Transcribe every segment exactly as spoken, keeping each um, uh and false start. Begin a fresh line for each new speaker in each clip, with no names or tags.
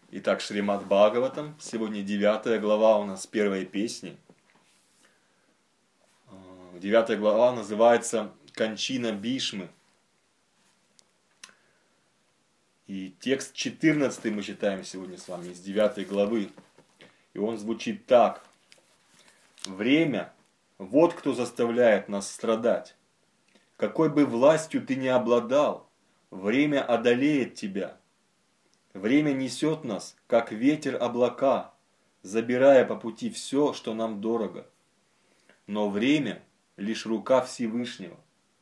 Итак, Шримад Бхагаватам, сегодня девятая глава у нас первой песни. Девятая глава называется «Кончина Бишмы». И текст четырнадцатый мы читаем сегодня с вами из девятой главы. И он звучит так. «Время – вот кто заставляет нас страдать. Какой бы властью ты ни обладал, время одолеет тебя. Время несет нас, как ветер облака, забирая по пути все, что нам дорого. Но время – лишь рука Всевышнего».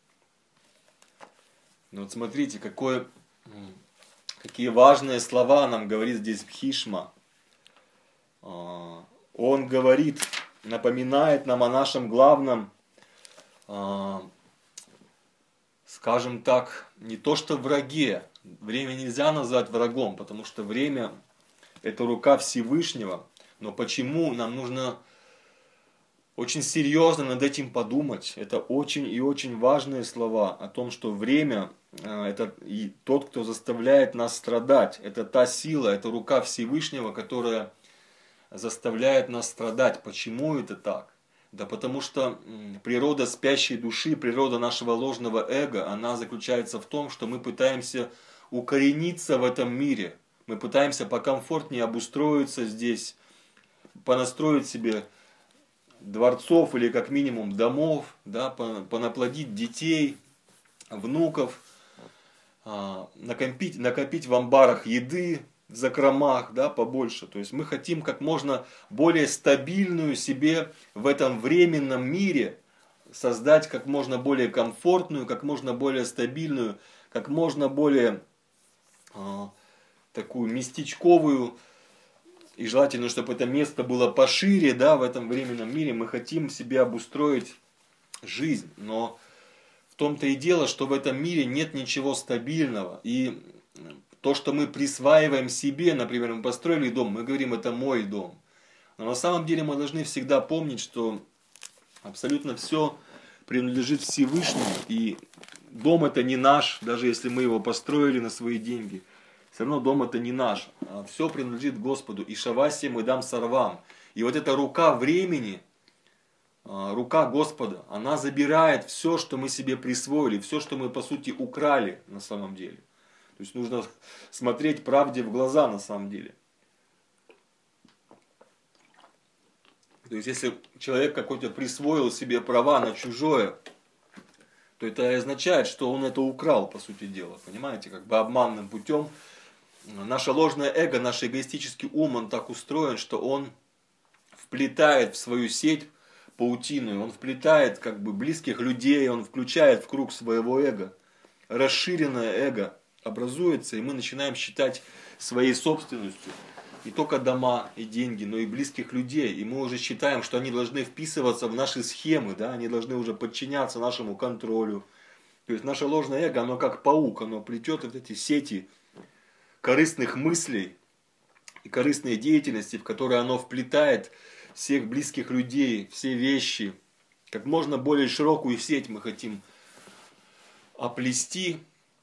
Ну вот смотрите, какое, какие важные слова нам говорит здесь Бхишма. Он говорит, напоминает нам о нашем главном, скажем так, не то что враге. Время нельзя назвать врагом, потому что время – это рука Всевышнего. Но почему нам нужно очень серьезно над этим подумать? Это очень и очень важные слова о том, что время – это и тот, кто заставляет нас страдать. Это та сила, это рука Всевышнего, которая заставляет нас страдать. Почему это так? Да потому что природа спящей души, природа нашего ложного эго, она заключается в том, что мы пытаемся укорениться в этом мире. Мы пытаемся покомфортнее обустроиться здесь, понастроить себе дворцов или как минимум домов, да, понаплодить детей, внуков, накопить, накопить в амбарах еды, в закромах, да, побольше. То есть мы хотим как можно более стабильную себе в этом временном мире создать как можно более комфортную, как можно более стабильную, как можно более э, такую местечковую, и желательно, чтобы это место было пошире, да, в этом временном мире. Мы хотим себе обустроить жизнь, но в том-то и дело, что в этом мире нет ничего стабильного. И то, что мы присваиваем себе, например, мы построили дом, мы говорим, это мой дом. Но на самом деле мы должны всегда помнить, что абсолютно все принадлежит Всевышнему. И дом это не наш, даже если мы его построили на свои деньги. Все равно дом это не наш. Все принадлежит Господу. И шаваси мы дам сарвам. И вот эта рука времени, рука Господа, она забирает все, что мы себе присвоили, все, что мы по сути украли на самом деле. То есть нужно смотреть правде в глаза на самом деле. То есть если человек какой-то присвоил себе права на чужое, то это означает, что он это украл, по сути дела. Понимаете, как бы обманным путем. Наше ложное эго, наш эгоистический ум, он так устроен, что он вплетает в свою сеть паутину, он вплетает как бы близких людей, он включает в круг своего эго. Расширенное эго образуется, и мы начинаем считать своей собственностью не только дома и деньги, но и близких людей. И мы уже считаем, что они должны вписываться в наши схемы, да? Они должны уже подчиняться нашему контролю. То есть наше ложное эго, оно как паук, оно плетет вот эти сети корыстных мыслей и корыстной деятельности, в которые оно вплетает всех близких людей, все вещи. Как можно более широкую сеть мы хотим оплести.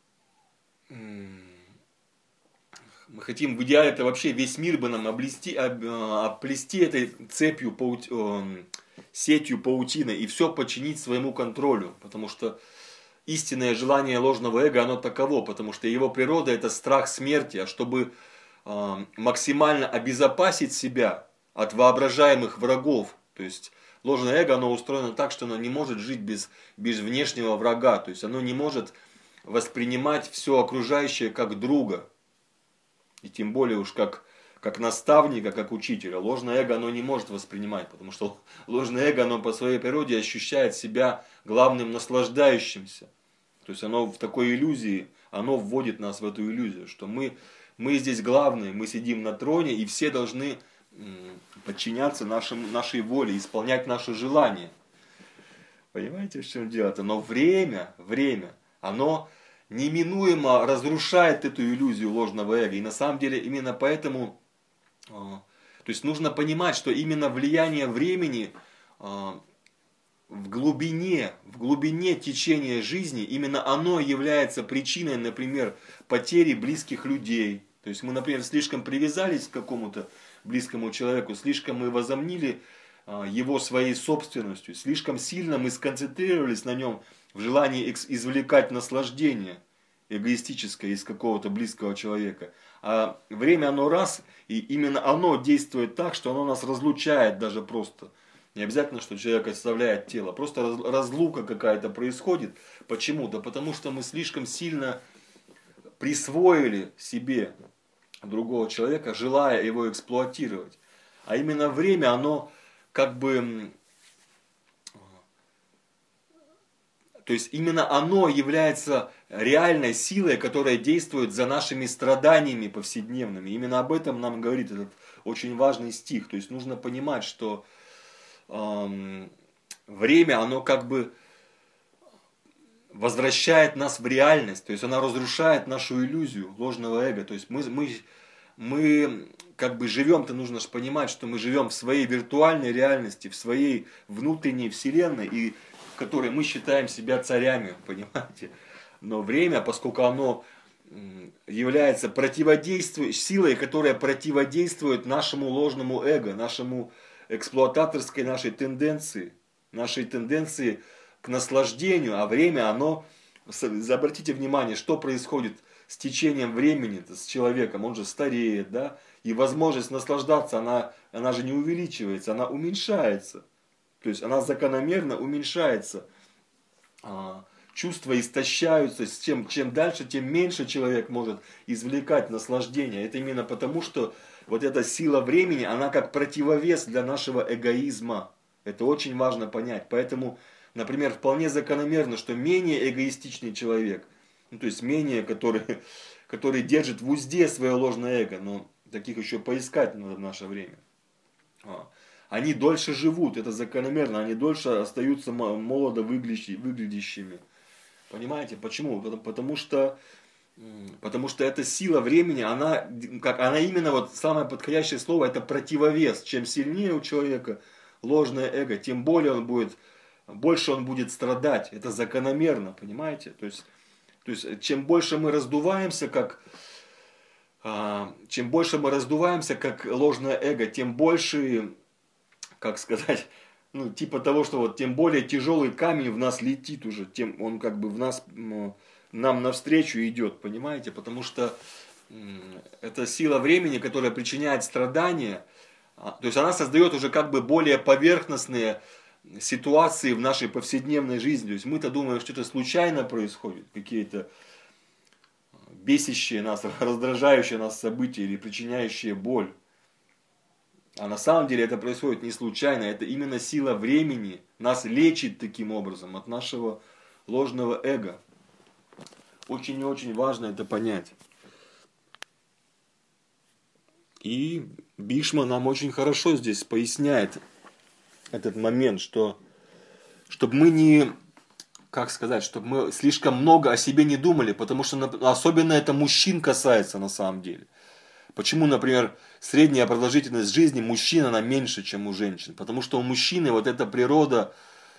Мы хотим в идеале это вообще весь мир бы нам облести, оплести этой цепью, паути, сетью паутины и все подчинить своему контролю. Потому что истинное желание ложного эго, оно таково, потому что его природа это страх смерти. А чтобы максимально обезопасить себя от воображаемых врагов, то есть ложное эго, оно устроено так, что оно не может жить без, без внешнего врага. То есть оно не может воспринимать все окружающее как друга. И тем более уж как, как наставника, как учителя. Ложное эго оно не может воспринимать, потому что ложное эго оно по своей природе ощущает себя главным наслаждающимся. То есть оно в такой иллюзии, оно вводит нас в эту иллюзию, что мы, мы здесь главные, мы сидим на троне, и все должны подчиняться нашим, нашей воле, исполнять наши желания. Понимаете, в чем дело-то? Но время, время, оно неминуемо разрушает эту иллюзию ложного эго. И на самом деле именно поэтому, то есть нужно понимать, что именно влияние времени в глубине, в глубине течения жизни, именно оно является причиной, например, потери близких людей, То есть мы, например, слишком привязались к какому-то близкому человеку, слишком мы возомнили его своей собственностью, слишком сильно мы сконцентрировались на нем в желании извлекать наслаждение эгоистическое из какого-то близкого человека. А время оно раз, и именно оно действует так, что оно нас разлучает даже просто. Не обязательно, что человек оставляет тело, просто разлука какая-то происходит. Почему? Да потому что мы слишком сильно присвоили себе другого человека, желая его эксплуатировать. А именно время, оно как бы, то есть именно оно является реальной силой, которая действует за нашими страданиями повседневными. Именно об этом нам говорит этот очень важный стих. То есть нужно понимать, что эм, время, оно как бы возвращает нас в реальность. То есть оно разрушает нашу иллюзию ложного эго. То есть мы, мы, мы как бы живем-то, нужно же понимать, что мы живем в своей виртуальной реальности, в своей внутренней вселенной, и в которой мы считаем себя царями, понимаете? Но время, поскольку оно является противодействующей силой, которая противодействует нашему ложному эго, нашему эксплуататорской нашей тенденции, нашей тенденции к наслаждению, а время, оно, обратите внимание, что происходит с течением времени с человеком, он же стареет, да, и возможность наслаждаться, она, она же не увеличивается, она уменьшается. То есть она закономерно уменьшается. Чувства истощаются, чем, чем дальше, тем меньше человек может извлекать наслаждение. Это именно потому, что вот эта сила времени, она как противовес для нашего эгоизма. Это очень важно понять. Поэтому, например, вполне закономерно, что менее эгоистичный человек, ну, то есть менее, который, который держит в узде свое ложное эго, но таких еще поискать надо в наше время. Они дольше живут, это закономерно, они дольше остаются молодо выглядящими. Понимаете, почему? Потому что, потому что эта сила времени, она, как, она именно, вот самое подходящее слово, это противовес. Чем сильнее у человека ложное эго, тем более он будет, больше он будет страдать. Это закономерно, понимаете? То есть, то есть чем больше мы раздуваемся, как, а, чем больше мы раздуваемся, как ложное эго, тем больше, как сказать, ну, типа того, что вот тем более тяжелый камень в нас летит уже, тем он как бы в нас, ну, нам навстречу идет, понимаете? Потому что это сила времени, которая причиняет страдания, то есть она создает уже как бы более поверхностные ситуации в нашей повседневной жизни. То есть мы-то думаем, что это случайно происходит, какие-то бесящие нас, раздражающие нас события или причиняющие боль. А на самом деле это происходит не случайно, это именно сила времени нас лечит таким образом от нашего ложного эго. Очень и очень важно это понять. И Бишма нам очень хорошо здесь поясняет этот момент, что чтобы мы не, как сказать, чтобы мы слишком много о себе не думали, потому что особенно это мужчин касается на самом деле. Почему, например, средняя продолжительность жизни мужчин, она меньше, чем у женщин? Потому что у мужчины вот эта природа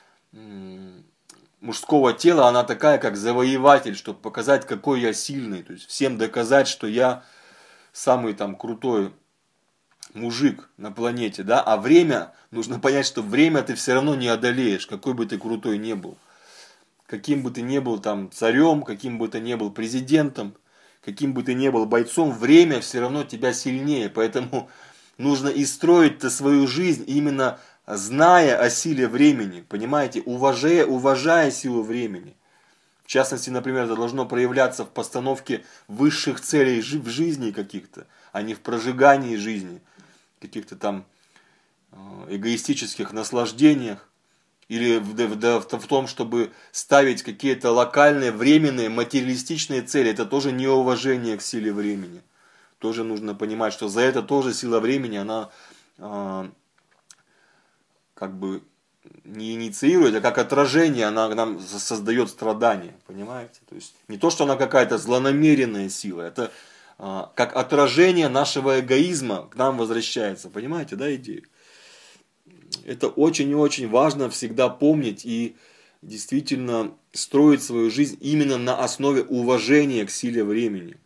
мужского тела, она такая, как завоеватель, чтобы показать, какой я сильный. То есть всем доказать, что я самый там крутой мужик на планете. Да? А время, нужно понять, что время ты все равно не одолеешь, какой бы ты крутой ни был. Каким бы ты ни был там царем, каким бы ты ни был президентом, каким бы ты ни был бойцом, время все равно тебя сильнее. Поэтому нужно и строить-то свою жизнь именно зная о силе времени. Понимаете, уважая, уважая силу времени. В частности, например, это должно проявляться в постановке высших целей в жизни каких-то, а не в прожигании жизни, каких-то там эгоистических наслаждениях. Или в, в, в, в том, чтобы ставить какие-то локальные, временные, материалистичные цели. Это тоже неуважение к силе времени. Тоже нужно понимать, что за это тоже сила времени, она э, как бы не инициирует, а как отражение, она нам создает страдания. Понимаете? То есть не то, что она какая-то злонамеренная сила, это э, как отражение нашего эгоизма к нам возвращается. Понимаете, да, идею? Это очень и очень важно всегда помнить и действительно строить свою жизнь именно на основе уважения к силе времени.